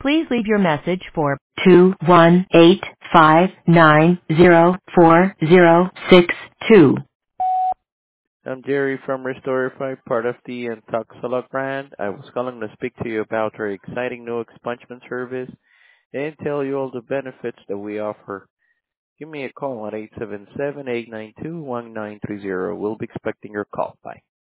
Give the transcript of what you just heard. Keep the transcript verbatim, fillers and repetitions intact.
Please leave your message for two one eight five nine zero four zero six two. I'm Jerry from Restorify, part of the Intoxalog brand. I was calling to speak to you about our exciting new expungement service and tell you all the benefits that we offer. Give me a call at eight seven seven, eight nine two, one nine three zero. We'll be expecting your call. Bye.